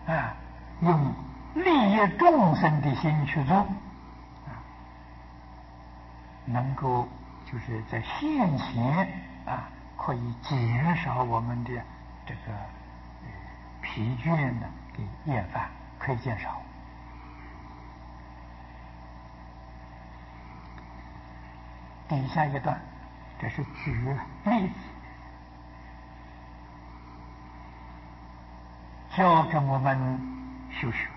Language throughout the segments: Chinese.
啊，用利益众生的心去做，能够就是在现前可以减少我们的这个疲倦呢，给厌烦，可以减少。底下一段，这是举例子，教给我们修学。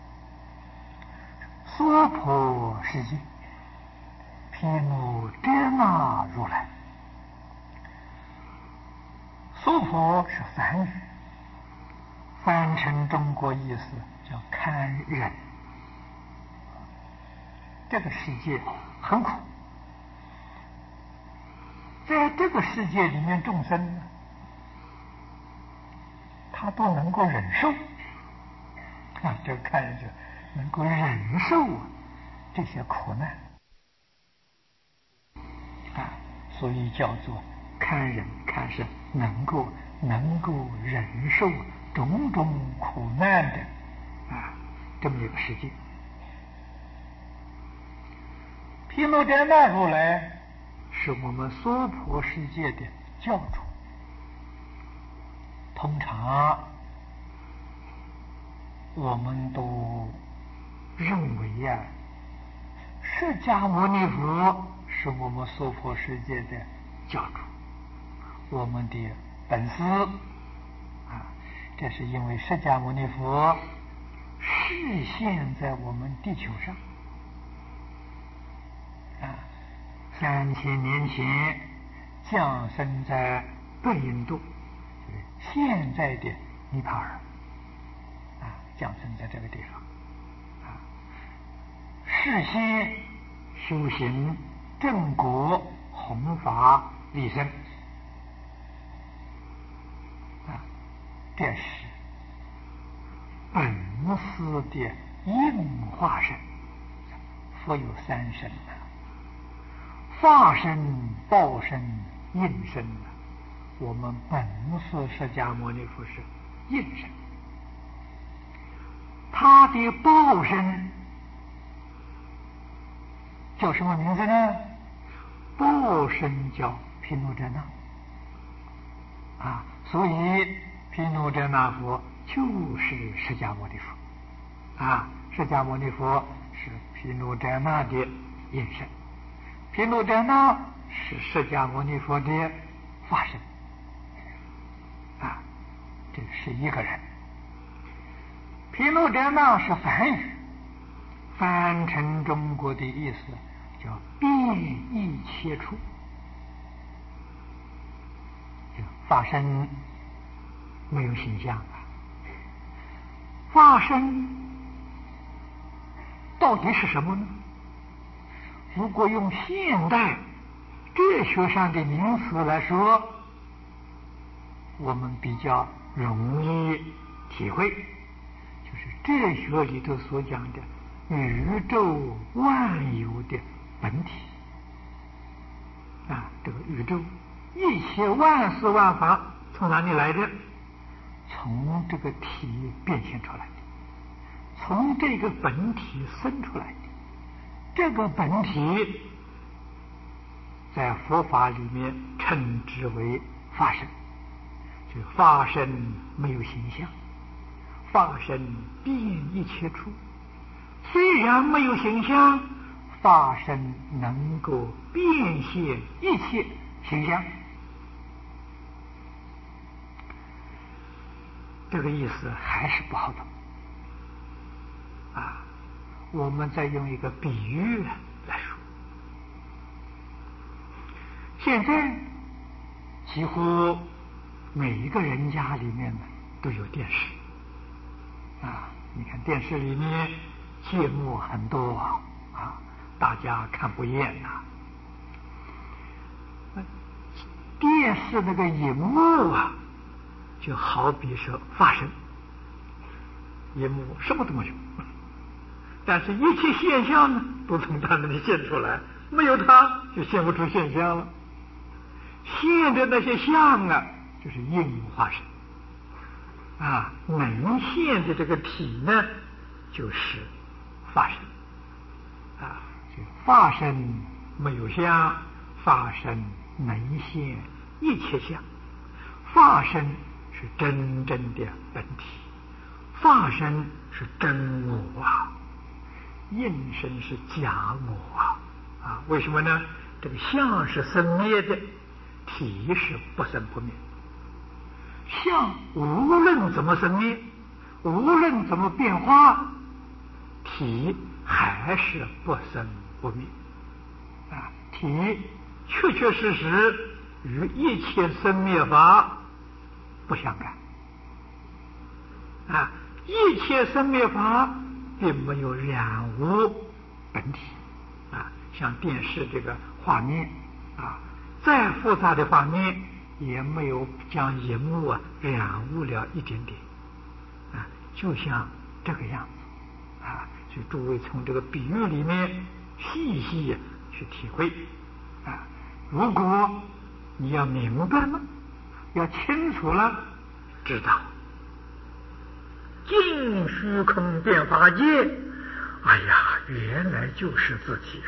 娑婆世界，毗卢遮那如来。娑婆是梵语，翻成中国意思叫堪忍。这个世界很苦，在这个世界里面，众生呢，他都能够忍受这个看人就能够忍受这些苦难所以叫做堪忍，堪是能够忍受种种苦难的这么一个世界。毗卢遮那如来是我们娑婆世界的教主。通常我们都认为释迦牟尼佛是我们娑婆世界的教主，我们的本师这是因为释迦牟尼佛示现在我们地球上3000年前降生在北印度，现在的尼泊尔降生在这个地方事先修行正果，弘法利生这是本师的应化身。佛有3身化身、报身、应身我们本师释迦牟尼佛是应身，他的报身叫什么名字呢？报身叫毗卢遮那所以毗卢遮那佛就是释迦牟尼佛释迦牟尼佛是毗卢遮那的应身，毗卢遮那是释迦牟尼佛的化身这是一个人。毗卢遮那是梵语，翻成中国的意思叫遍一切处。化身没有形象化身到底是什么呢？如果用现代哲学上的名词来说，我们比较容易体会，就是哲学里头所讲的宇宙万有的本体这个宇宙一切万事万法从哪里来的？从这个体变现出来的，从这个本体生出来的。这个本体在佛法里面称之为法身，就法身没有形象，法身遍一切处。虽然没有形象，法身能够变现一切形象。这个意思还是不好懂我们再用一个比喻来说，现在几乎每一个人家里面都有电视你看电视里面节目很多大家看不厌电视那个荧幕就好比是法身，荧幕什么都没有，但是一切现象呢都从它那里现出来，没有它就现不出现象了。现的那些相就是应化身能现的这个体呢，就是法身法身没有相，法身能现一切相，法身是真正的本体，法身是真我应身是假我为什么呢？这个相是生灭的，体是不生不灭。相无论怎么生灭，无论怎么变化，体还是不生不灭体确确实实与一切生灭法不相干一切生灭法并没有染污本体像电视这个画面再复杂的画面也没有将荧幕染污了一点点就像这个样子所以诸位从这个比喻里面细细去体会如果你要明白了，要清楚了，知道尽虚空变法界，原来就是自己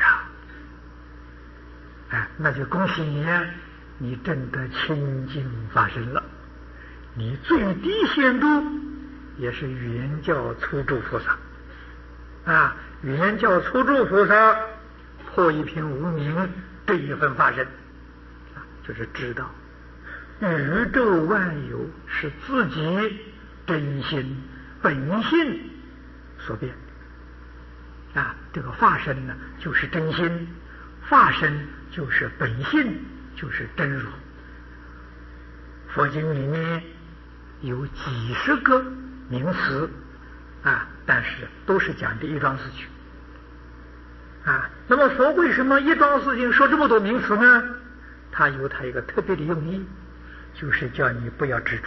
那就恭喜你你证得清净法身了。你最低限度也是原教初住菩萨原教初住菩萨破一片无明这一份法身就是知道宇宙万有是自己真心本性所变这个法身呢就是真心，法身就是本性，就是真如。佛经里面有几十个名词但是都是讲的一桩事情那么佛为什么一桩事情说这么多名词呢？他有他一个特别的用意，就是叫你不要执着，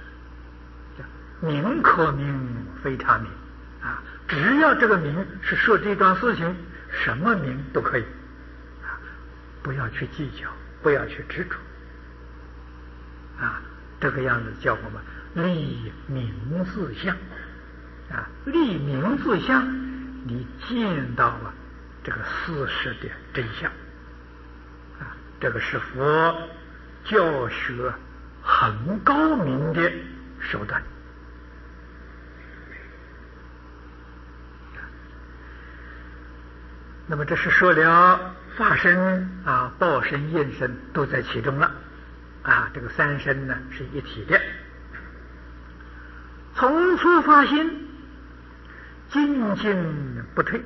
名可名非他名只要这个名是说这桩事情，什么名都可以不要去计较，不要去执着这个样子叫我们立名字相立名字相，你见到这个事实的真相这个是佛教学很高明的手段那么这是说了法身报身应身都在其中了这个三身呢是一体的。从初发心，精进不退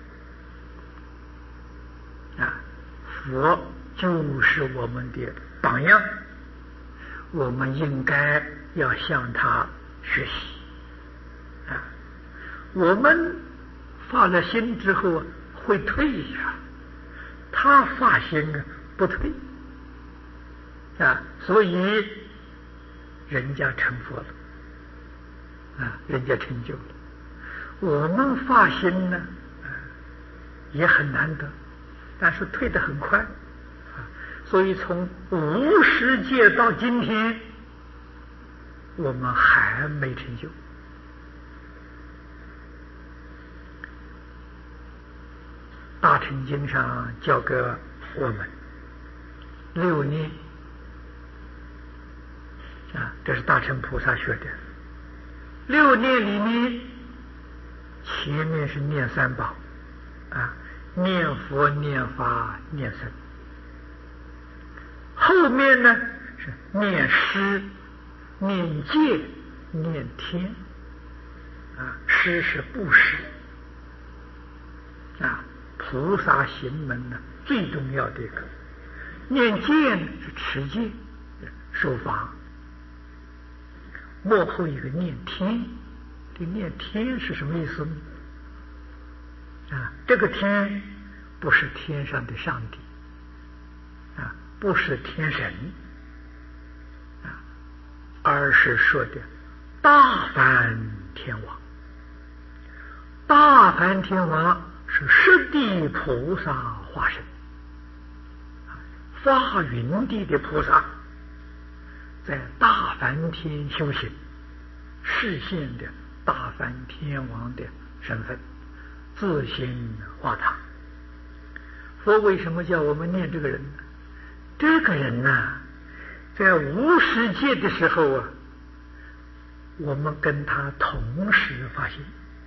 佛就是我们的榜样，我们应该要向他学习我们发了心之后会退他发心不退所以人家成佛了人家成就了。我们发心呢也很难得，但是退得很快所以从无始界到今天我们还没成就。大乘经上教给我们6念这是大乘菩萨学的。6念里面，前面是念三宝念佛、念法、念僧，后面呢是念施、念戒、念天施是布施菩萨行门呢最重要的一个。念戒呢是持戒守法，幕后一个念天。这念天是什么意思呢？这个天不是天上的上帝不是天神而是说的大梵天王。大梵天王是十地菩萨化身，发云地的菩萨在大梵天修行， 实现的大梵天王的身份，自行化他。佛为什么叫我们念这个人呢？这个人呢，在无世界的时候啊，我们跟他同时发心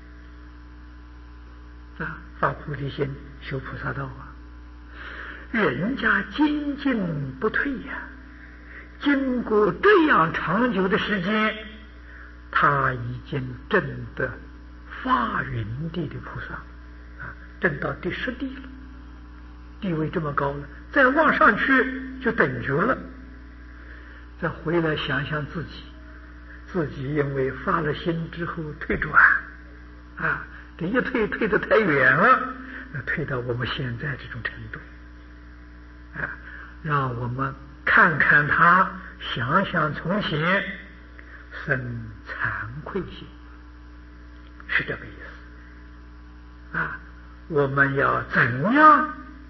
啊，发菩提心，修菩萨道啊。人家精进不退呀，经过这样长久的时间，他已经证得发云地的菩萨啊，证到第10地了，地位这么高了，再往上去就等觉了。再回来想想自己因为发了心之后退转啊，这一退得太远了，退到我们现在这种程度啊，让我们看看他，想想从前，生惭愧心，是这个意思啊。我们要怎样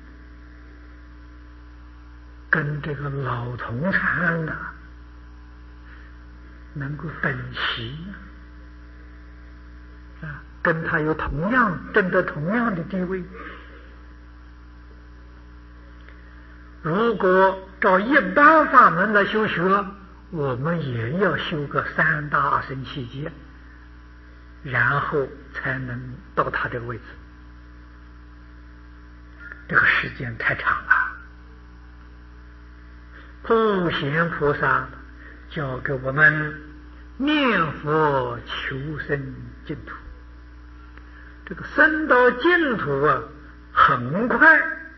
跟这个老同参呢，能够等齐呢？啊，跟他有同样证得同样的地位。如果照一般法门来修学，我们也要修个3大阿僧祇劫，然后才能到他这个位置。这个时间太长了。普贤菩萨教给我们念佛求生净土，这个生到净土啊，很快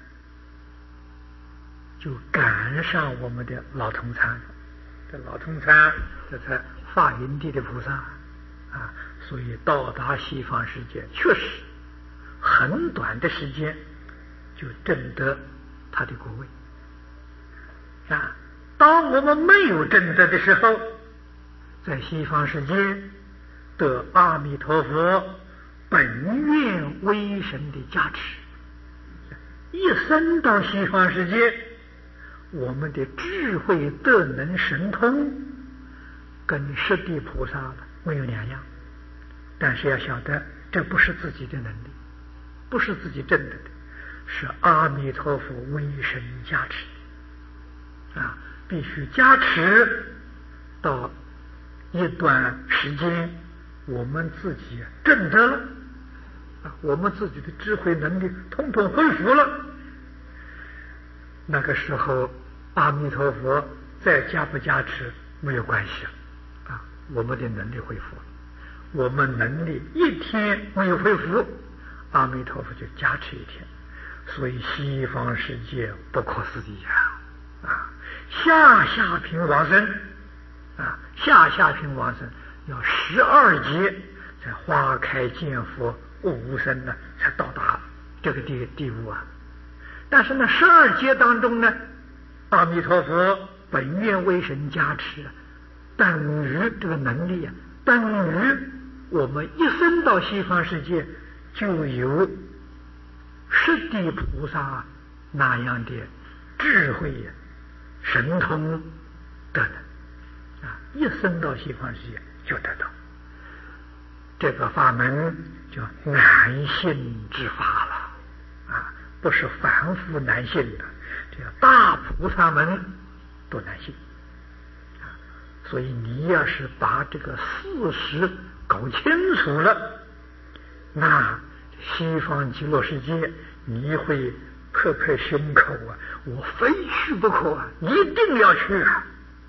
就赶上我们的老同参了。这老同参这才发云地的菩萨啊，所以到达西方世界确实很短的时间就证得他的果位啊。当我们没有证得的时候，在西方世界得阿弥陀佛本愿威神的加持，一生到西方世界，我们的智慧德能神通跟十地菩萨没有两样。但是要晓得，这不是自己的能力，不是自己证得的，是阿弥陀佛威神加持啊，必须加持到一段时间，我们自己证得了啊，我们自己的智慧能力统统恢复了。那个时候阿弥陀佛再加不加持没有关系啊，我们的能力恢复了。我们能力一天没有恢复，阿弥陀佛就加持一天。所以西方世界不可思议啊！下品往生啊，下品往生要12劫，在花开见佛无生呢，才到达这个地步啊。但是呢，12劫当中呢，阿弥陀佛本愿威神加持，等于这个能力啊，等于我们一生到西方世界就有十地菩萨那样的智慧神通德能啊，一生到西方世界就得到。这个法门叫难信之法了啊，不是凡夫难信的，这个大菩萨们都难信啊。所以你要是把这个事实搞清楚了，那西方极乐世界你会拍拍胸口啊，我非去不可啊，一定要去啊！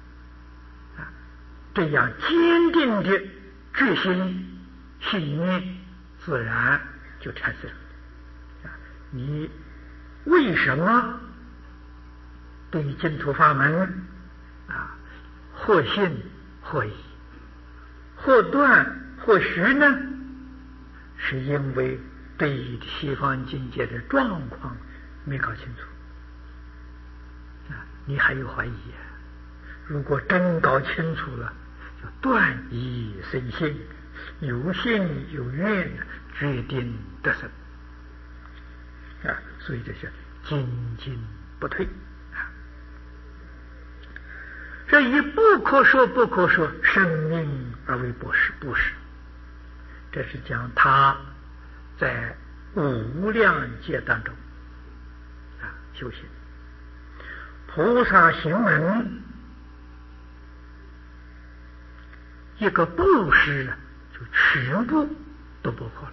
这样坚定的决心信念自然就产生了。你为什么对净土法门啊或信或疑或断或虚呢？是因为对西方境界的状况没搞清楚啊，你还有怀疑啊。如果真搞清楚了，就断疑生信，有信有愿，决定得胜啊。所以这是精进不退啊。 这以不可说不可说生命而为布施，这是讲他在无量劫当中修行。菩萨行门一个布施就全部都包括了。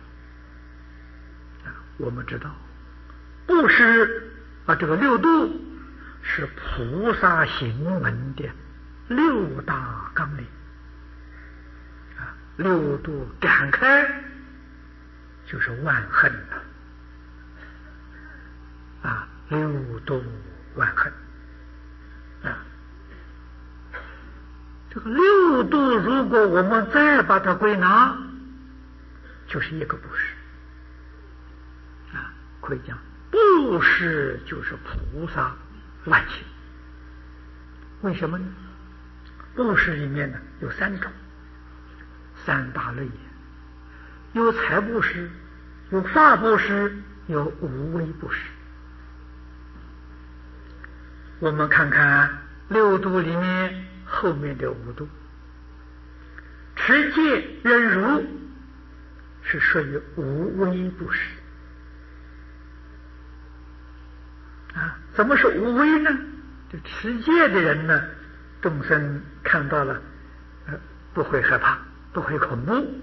我们知道布施这个六度是菩萨行门的六大纲领六度展开就是万恨六度万恨这个六度如果我们再把它归纳，就是一个布施可以讲布施就是菩萨万行。为什么呢？布施里面呢有三种，三大类，有财布施，有法布施，有无为布施。我们看看六度里面后面的五度，持戒忍辱是属于无为布施怎么是无为呢？这持戒的人呢，众生看到了不会害怕，不会恐怖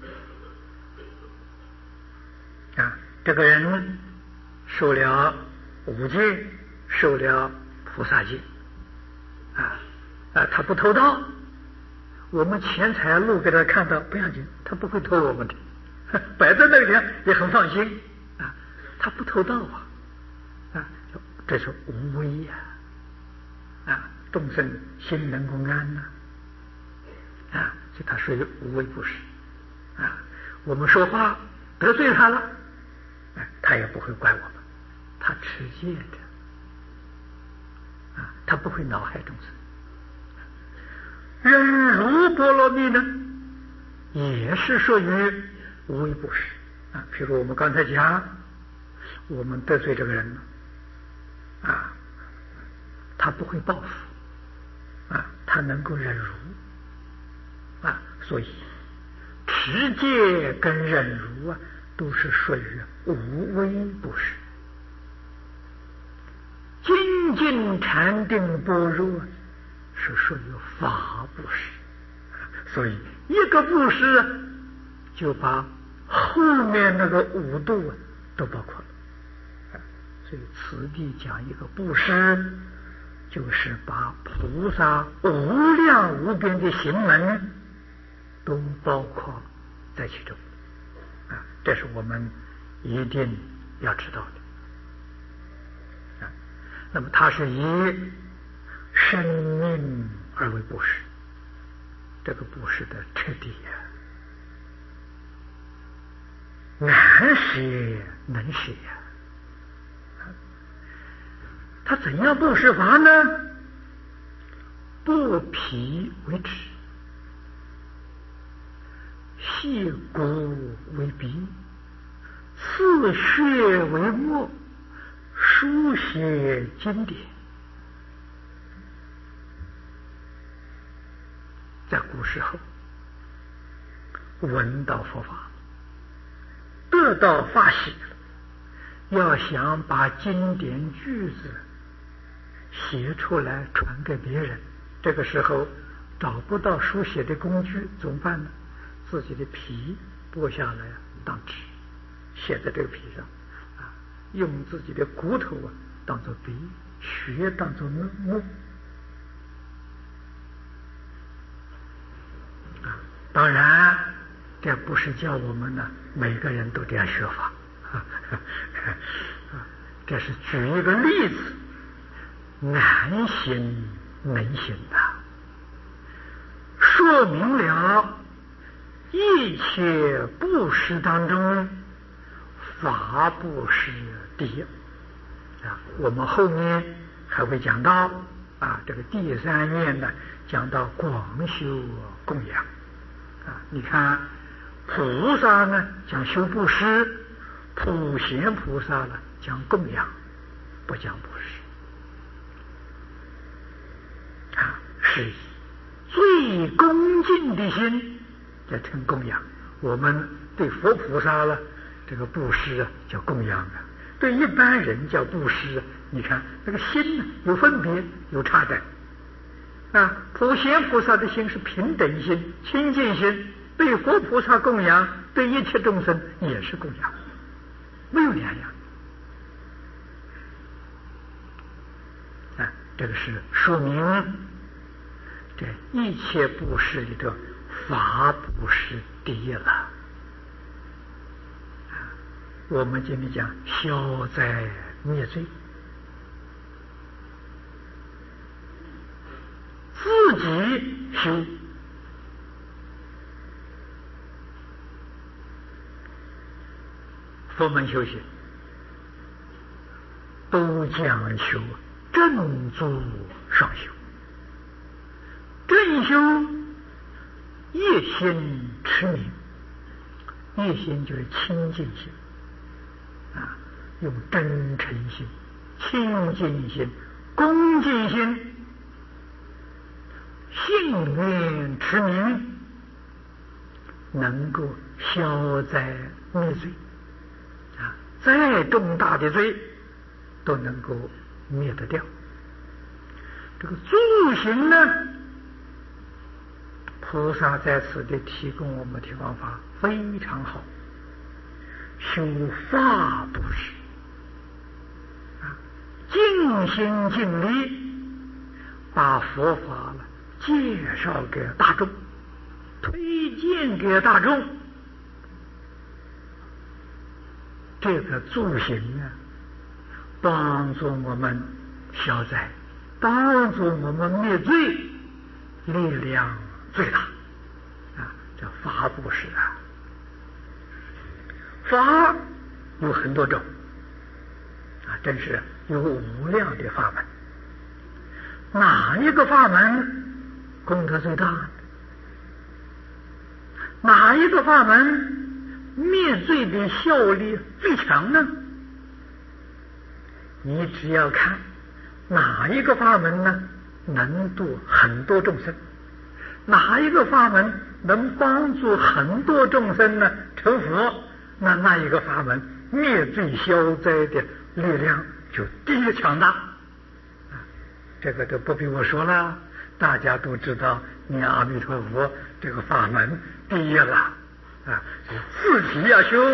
这个人受了五戒，受了菩萨戒他不偷盗，我们钱财路给他看到不要紧，他不会偷我们的摆在那里也很放心他不偷盗这是无为众生心能够安所以他属于无为布施我们说话得罪他了他也不会怪我们，他持戒的他不会恼害众生。忍辱波罗蜜呢也是属于无为布施譬如我们刚才讲，我们得罪这个人了他不会报复他能够忍辱所以持戒跟忍辱都是属于无为布施。精进禅定般若是属于法布施所以一个布施就把后面那个五度都包括了所以此地讲一个布施，就是把菩萨无量无边的行门都包括在其中这是我们一定要知道的那么它是以生命而为布施，这个布施的彻底难舍能舍他怎样布施法呢？剥皮为纸，细骨为笔，刺血为墨，书写经典。在古时候闻到佛法，得到法喜了，要想把经典句子写出来传给别人，这个时候找不到书写的工具，怎么办呢？自己的皮剥下来当纸，写在这个皮上用自己的骨头当做笔，血当做墨当然这不是叫我们呢每个人都这样学法这是举一个例子，难行能行说明了一切布施当中法布施第一我们后面还会讲到这个第三面呢，讲到广修供养你看菩萨呢讲修布施，普贤菩萨呢讲供养，不讲布施是以最恭敬的心叫称供养。我们对佛菩萨了，这个布施啊叫供养啊，对一般人叫布施啊。你看那个心呢有分别有差的啊。普贤菩萨的心是平等心、清净心，对佛菩萨供养，对一切众生也是供养，没有两样啊。这个是说明这一切布施里头，法布施第一了。我们今天讲消灾灭罪，自己修，佛门修行都讲求正足双修。正修一心持名，一心就是清净心啊，用真诚心、清净心、恭敬心、信愿持名，能够消灾灭罪啊，再重大的罪都能够灭得掉。这个助行呢，菩萨在此地提供我们的方法非常好，修法布施啊，尽心尽力把佛法了介绍给大众，推荐给大众。这个助行啊，帮助我们消灾，帮助我们灭罪，力量最大啊！叫法布施啊。法有很多种啊，真是有无量的法门。哪一个法门功德最大？哪一个法门灭罪的效力最强呢？你只要看哪一个法门呢能度很多众生，哪一个法门能帮助很多众生呢成佛，那一个法门灭罪消灾的力量就第一强大啊！这个都不必我说了，大家都知道念阿弥陀佛这个法门第一了啊！自己要修，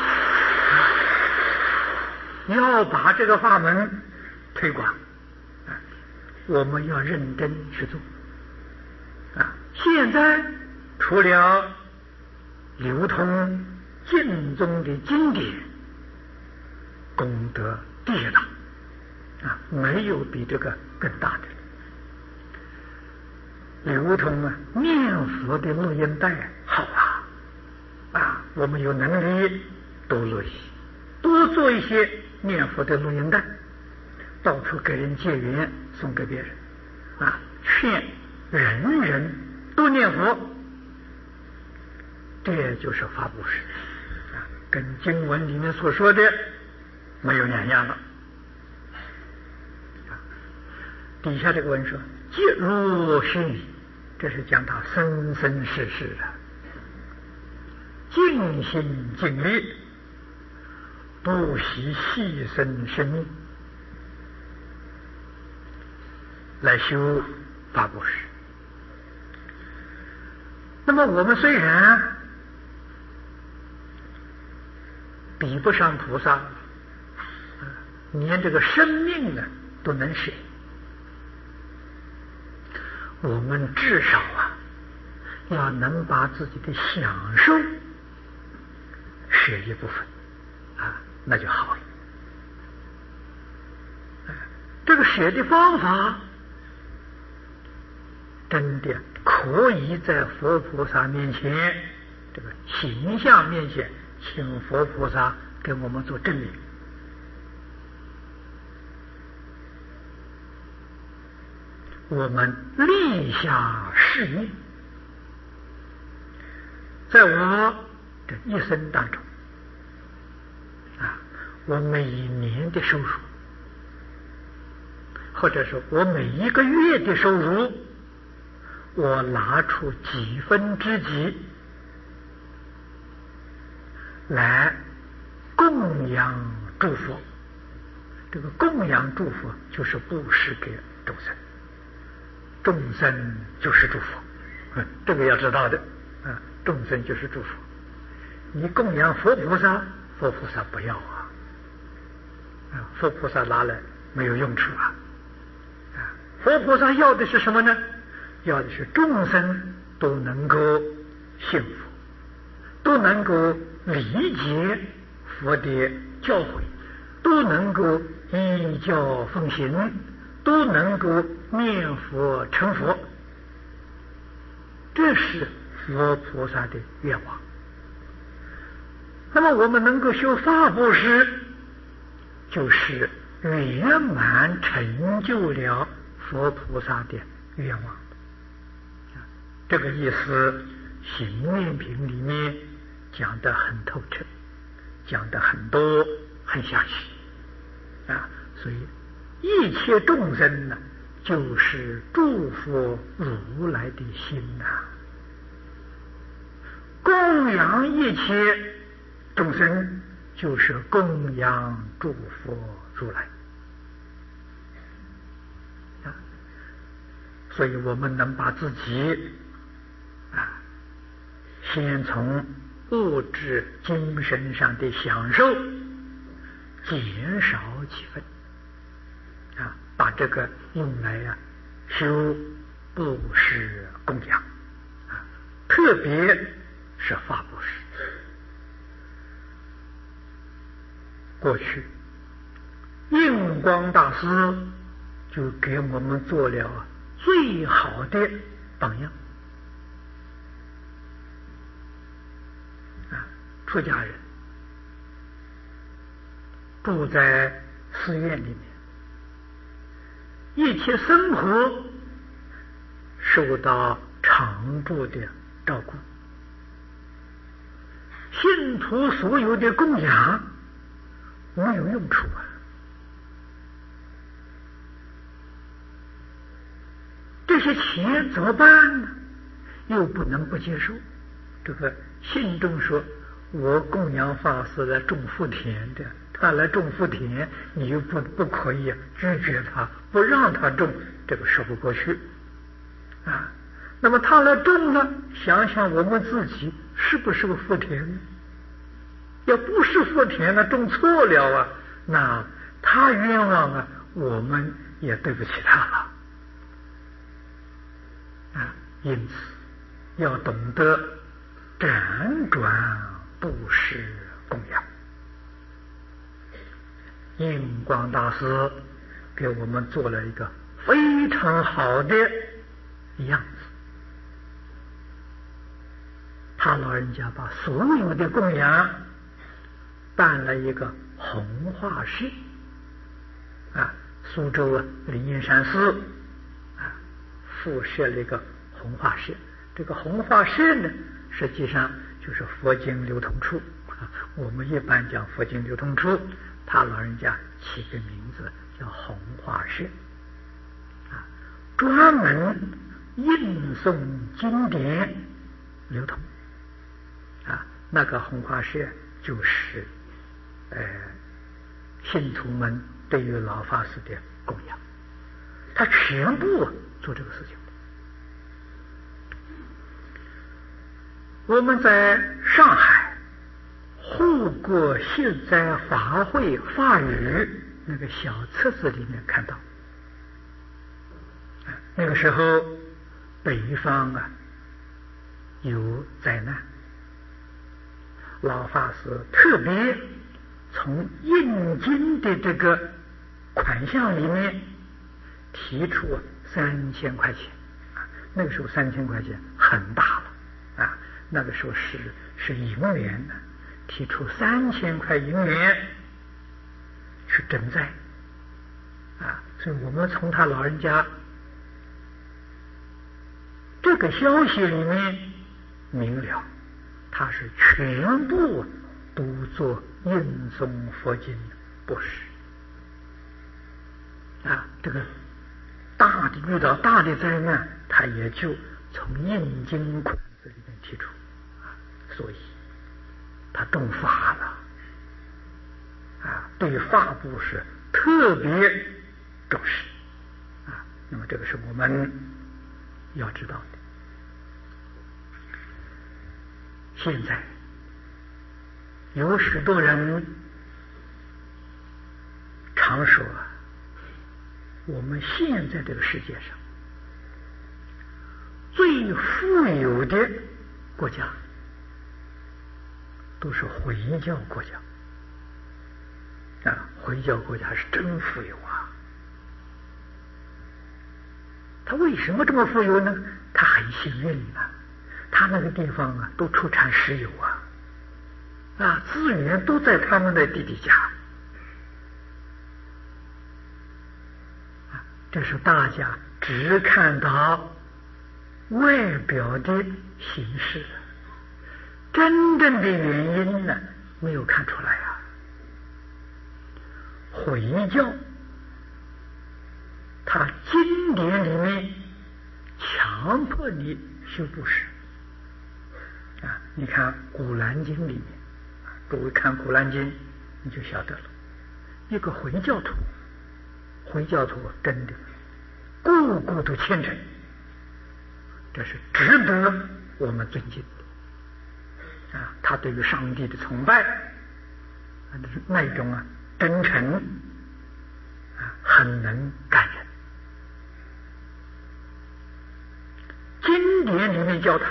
要把这个法门推广啊，我们要认真去做啊！现在除了流通经中的经典，功德第一大啊，没有比这个更大的。流通啊，念佛的录音带好啊，我们有能力多录一些，多做一些念佛的录音带，到处给人结缘，送给别人啊，劝人人都念佛，这就是法布施啊，跟经文里面所说的没有两样了。底下这个文说皆如虚拟，这是讲他生生世世的尽心尽力，不惜牺牲生命来修法布施。那么我们虽然比不上菩萨，连这个生命呢都能舍，我们至少要能把自己的享受舍一部分啊，那就好了。这个舍的方法真的可以在佛菩萨面前，这个形象面前，请佛菩萨给我们做证明。我们立下誓愿，在我的一生当中我每一年的收入，或者说我每一个月的收入， 我拿出几分之几来供养诸佛。这个供养诸佛就是布施给众生，众生就是诸佛，这个要知道的啊，众生就是诸佛。你供养佛菩萨，佛菩萨不要佛菩萨拿来没有用处佛菩萨要的是什么呢？要的是众生都能够信佛，都能够理解佛的教诲，都能够依教奉行，都能够念佛成佛，这是佛菩萨的愿望。那么我们能够修法布施，就是圆满成就了佛菩萨的愿望。这个意思行愿品里面讲得很透彻，讲得很多很详细所以一切众生呢，就是诸佛如来的心供养一切众生，就是供养诸佛如来所以我们能把自己先从物质精神上的享受减少几分把这个用来修布施供养特别是法布施。过去印光大师就给我们做了最好的榜样出家人住在寺院里面，一切生活受到常住的照顾，信徒所有的供养没有用处这些钱怎么办呢？又不能不接受。这个信众说，我供养法师来种福田的，他来种福田，你又不可以拒绝他，不让他种，这个说不过去那么他来种了，想想我们自己是不是个福田呢？要不是福田呢，种错了那他冤枉我们也对不起他了因此要懂得辗转布施供养。印光大师给我们做了一个非常好的样子，他老人家把所有的供养办了一个弘化社苏州灵隐山寺附设了一个弘化社。这个弘化社呢，实际上就是佛经流通处我们一般讲佛经流通处，他老人家起个名字叫弘化社专门印诵经典流通那个弘化社就是信徒们对于老法师的供养，他全部做这个事情。我们在上海护国秀哉法会法语那个小册子里面看到那个时候北方有灾难，老法师特别从印经的这个款项里面提出3000块钱那个时候3000块钱很大了那个时候是银元提出3000块银元去赈灾所以我们从他老人家这个消息里面明了，他是全部都做印诵佛经布施这个大的遇到大的灾难，他也就从印经款子里面提出，所以他动法了，对法布施特别重视，那么这个是我们要知道的。现在有许多人常说，我们现在这个世界上最富有的国家都是回教国家，回教国家是真富有啊！他为什么这么富有呢？他很幸运啊，他那个地方都出产石油资源都在他们的地底下。这是大家只看到外表的形式，真正的原因呢没有看出来回教他经典里面强迫你修布施你看古兰经里面，各位看古兰经你就晓得了，一个回教徒真的个个都虔诚，这是值得我们尊敬他对于上帝的崇拜那种真诚很能感人。经典里面教他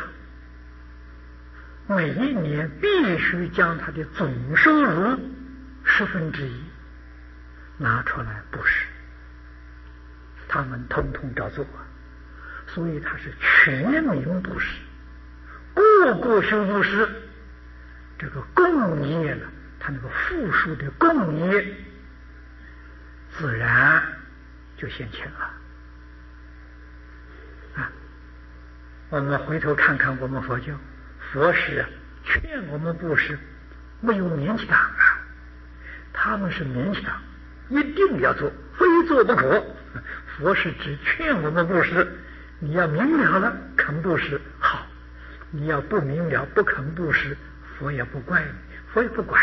每一年必须将他的总收入1/10拿出来布施，他们统统照做所以他是全民布施，个个修布施，这个共业呢，他那个富庶的共业自然就现前了我们回头看看我们佛教，佛是劝我们布施，没有勉强他们是勉强，一定要做，非做不可。佛是只劝我们布施，你要明了了肯布施好，你要不明了不肯布施，佛也不怪你，佛也不管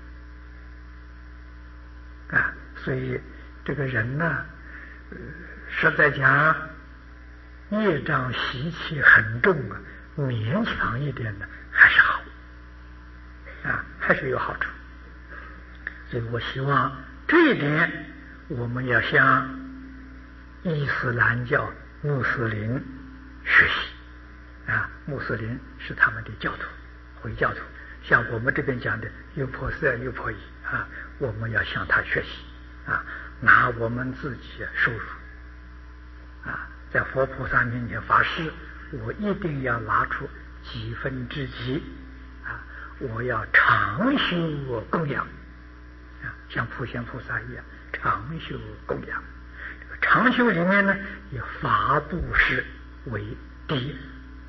你所以这个人呢，实在讲业障习气很重勉强一点的还是好还是有好处。所以我希望这一点我们要向伊斯兰教穆斯林学习穆斯林是他们的教徒，回教徒，像我们这边讲的优婆塞优婆夷我们要向他学习拿我们自己收入在佛菩萨面前发誓，我一定要拿出几分之几我要常修供养像普贤菩萨一样常修供养。这个常修里面呢，以法布施为第一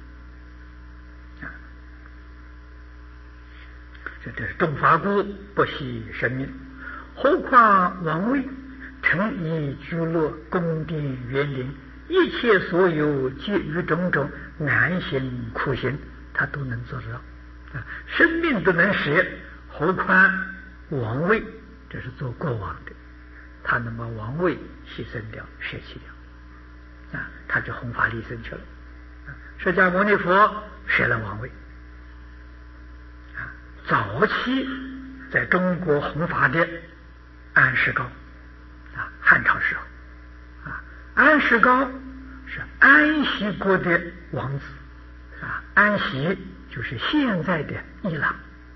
这是众法故不惜生命，何况王位诚以居乐宫殿园林，一切所有皆于种种难行苦行，他都能做得到生命都能舍，何况王位？这是做国王的，他能把王位牺牲掉舍弃掉他就弘法利生去了释迦牟尼佛舍了王位早期在中国弘法的安世高汉朝时候安世高是安息国的王子安息就是现在的伊朗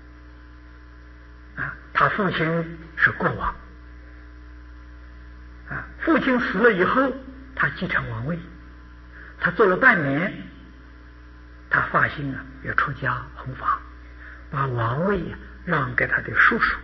他父亲是国王父亲死了以后他继承王位，他做了半年，他发心要出家弘法，把王位让给他的叔叔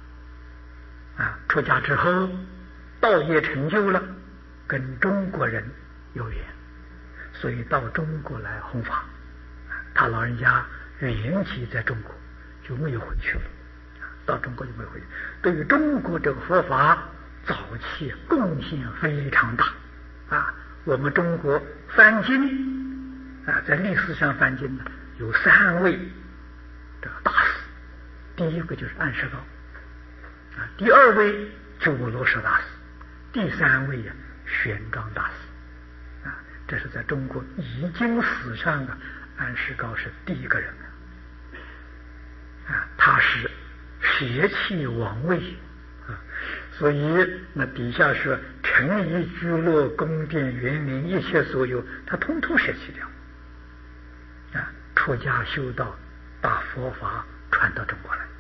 出家之后道业成就了，跟中国人有缘，所以到中国来弘法他老人家原籍在中国就没有回去了到中国就没有回去，对于中国这个佛法早期贡献非常大我们中国翻经在历史上翻经呢，有3位这个大师，第一个就是安世高，第2位鸠罗什大师，第3位玄奘大师，这是在中国易经史上安世高是第一个人，他是邪气王位，所以那底下说城邑聚落宫殿园林一切所有，他统统舍弃掉，出家修道，把佛法传到中国来。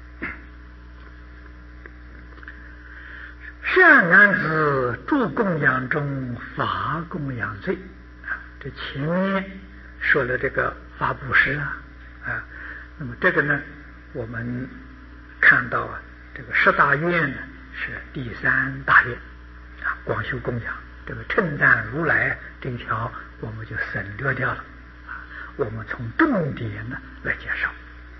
善男子，诸供养中法供养最。这前面说了这个法布施那么这个呢，我们看到这个10大愿呢是第3大愿广修供养，这个称赞如来这一条我们就省略掉了，我们从重点呢来介绍。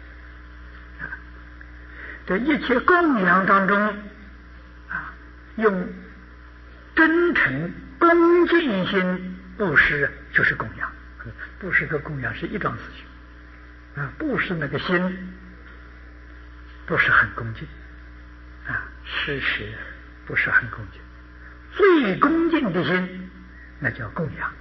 这一切供养当中用真诚恭敬心布施就是供养，布施和供养是一桩事情布施那个心不是很恭敬施舍不是很恭敬，最恭敬的心那叫供养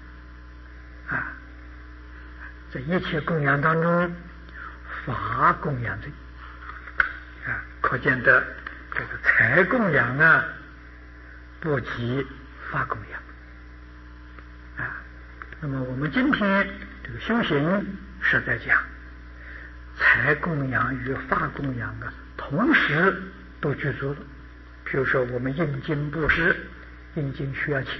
在一切供养当中，法供养最可见的这个财供养不及法供养那么我们今天这个修行是在讲财供养与法供养同时都具足了。比如说我们印经布施，印经需要钱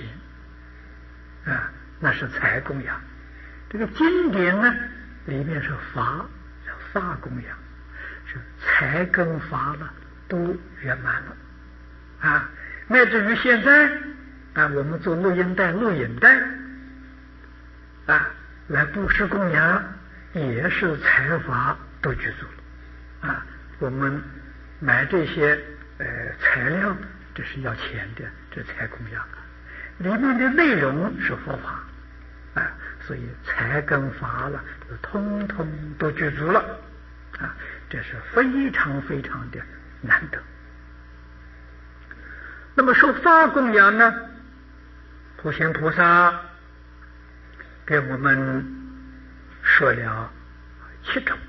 那是财供养。这个经典呢里面是法供养，是财跟法了都圆满了乃至于现在我们做录影带来布施供养，也是财法都具足了我们买这些材料，这是要钱的，这财供养里面的内容是佛法所以财跟法了通通都具足了这是非常非常的难得。那么说法供养呢，普贤菩萨给我们说了7种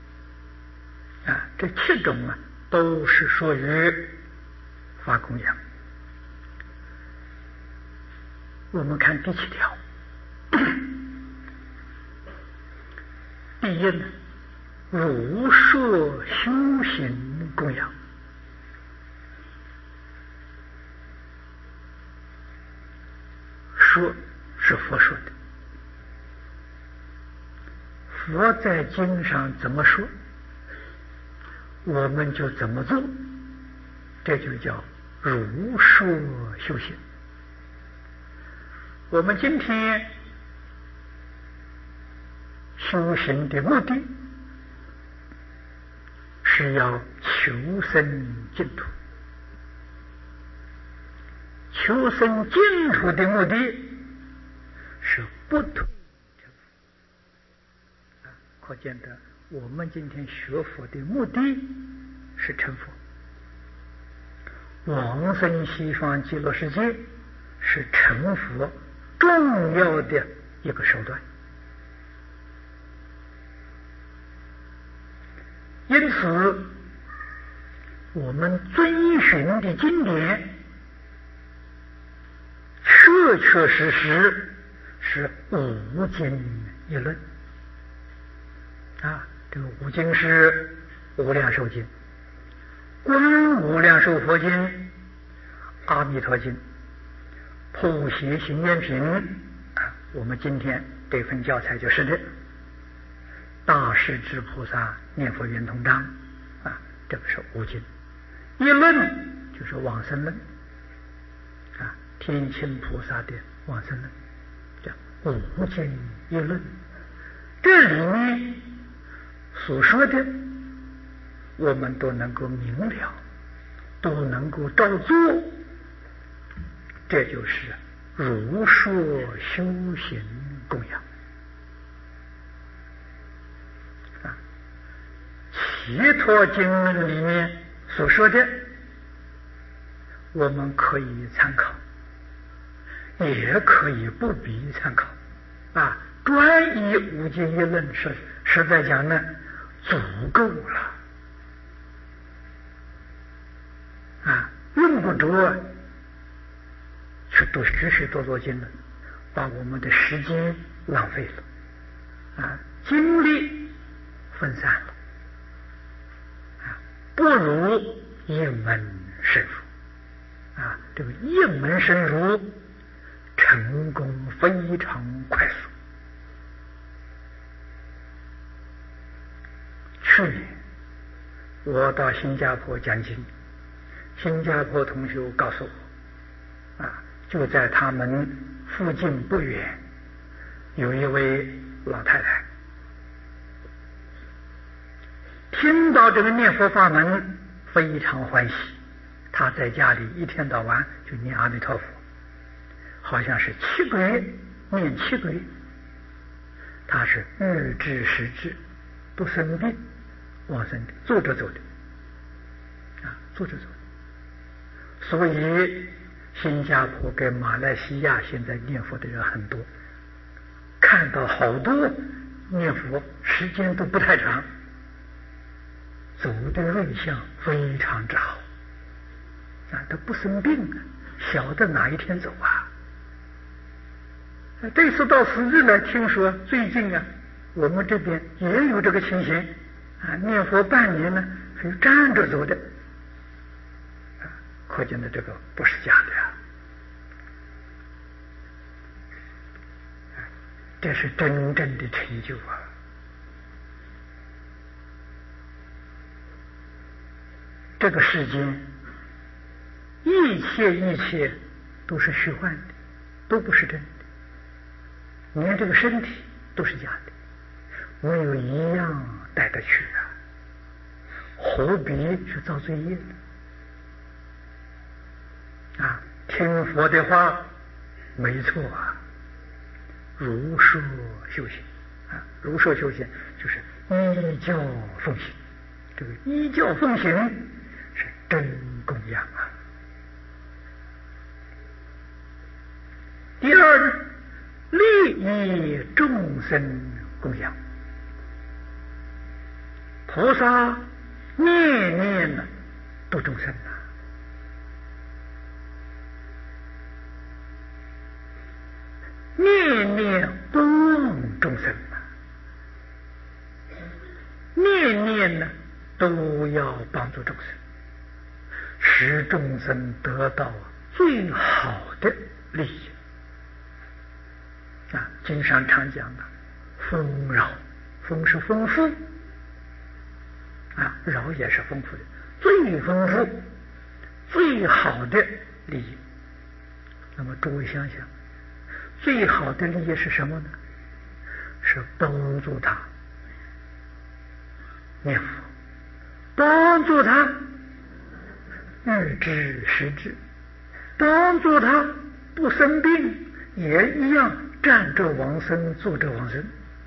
这7种都是属于法供养。我们看第7条第一呢，如说修行供养。说是佛说的，佛在经上怎么说，我们就怎么做，这就叫如说修行。我们今天修行的目的是要求生净土，求生净土的目的是不退成佛可见的我们今天学佛的目的是成佛，往生西方极乐世界是成佛重要的一个手段。因此我们遵循的经典确确实实是五经一论这个五经是无量寿经、观无量寿佛经、阿弥陀经、普贤行愿品我们今天这份教材就是的大势至菩萨念佛圆通章这个是五经。一论就是往生论天亲菩萨的往生论，叫五经一论。这里面所说的我们都能够明了，都能够照做，这就是如说修行供养解脱经论里面所说的，我们可以参考，也可以不必参考。专以无间一论实在讲呢，足够了。用不着去读许许多多经论，把我们的时间浪费了，精力分散了，不如一门深入。这个一门深入，成功非常快速。去年我到新加坡讲经，新加坡同学告诉我，就在他们附近不远有一位老太太，听到这个念佛法门非常欢喜，她在家里一天到晚就念阿弥陀佛，好像是7个月念7个月，她是日治时治，不生病，往生的，坐着走的，坐着走的。所以新加坡跟马来西亚现在念佛的人很多，看到好多念佛时间都不太长，走的瑞相非常之好，都不生病，晓得哪一天走啊。这次到4日来，听说最近我们这边也有这个情形，念佛半年呢是站着走的，可见的这个不是假的这是真正的成就这个世间一切都是虚幻的，都不是真的，连这个身体都是假的，没有一样带得去何必去造罪业呢？听佛的话没错如说修行如说修行就是依教奉行，这个依教奉行是真供养第二呢，利益众生供养。菩萨念念度众生念念帮众生念念都要帮助众生，使众生得到最好的利益经常常讲丰饶，丰是丰富饶也是丰富的，最丰富最好的利益。那么诸位想想，最好的利益是什么呢？是帮助他念佛，帮助他日治时治，帮助他不生病，也一样站着往生，坐着往生，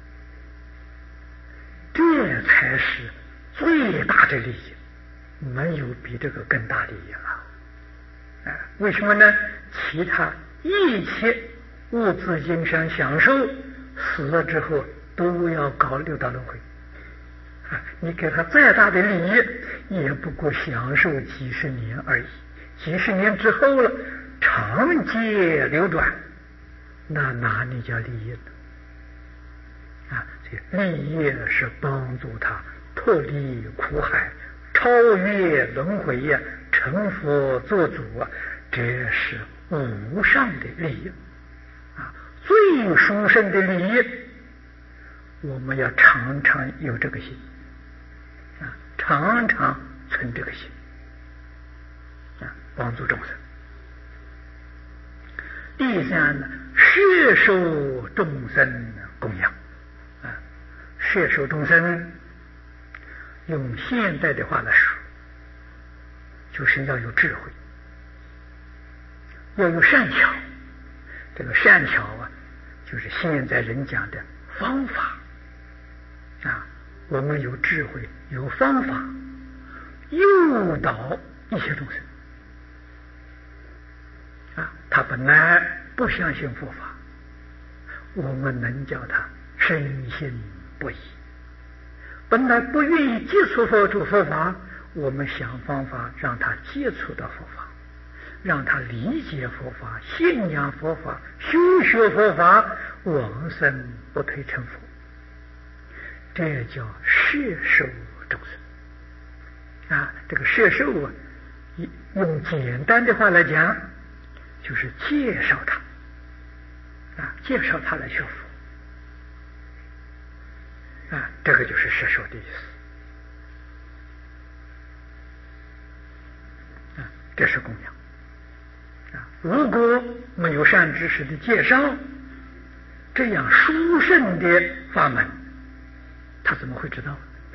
这才是最大的利益，没有比这个更大利益了为什么呢？其他一切物质经上享受，死了之后都要搞六道轮回你给他再大的利益，也不过享受几十年而已，几十年之后了，长劫流转，那哪里叫利益呢？这利益是帮助他脱离苦海，超越轮回成佛做主这是无上的利益最殊胜的利益。我们要常常有这个心常常存这个心帮助众生。第三呢，摄受众生供养摄受众生，用现代的话来说，就是要有智慧，要有善巧。这个善巧就是现在人讲的方法我们有智慧，有方法，诱导一切众生。他本来不相信佛法，我们能叫他深信不疑；本来不愿意接触佛法，我们想方法让他接触到佛法，让他理解佛法，信仰佛法，修学佛法，往生不退成佛。这叫摄受众生。这个摄受用简单的话来讲，就是介绍他，介绍他来学佛，这个就是摄受的意思，这是供养。如果没有善知识的介绍，这样殊胜的法门，他怎么会知道？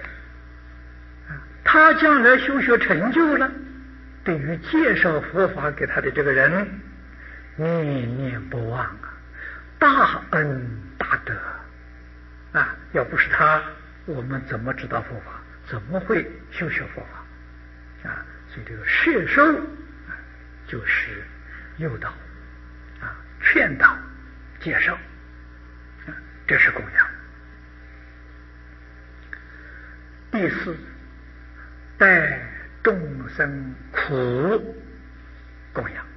他将来修学成就了，对于介绍佛法给他的这个人，念念不忘大恩大德要不是他，我们怎么知道佛法？怎么会修学佛法？所以这个摄受就是诱导劝导介绍，这是供养。第四，待众生苦供养。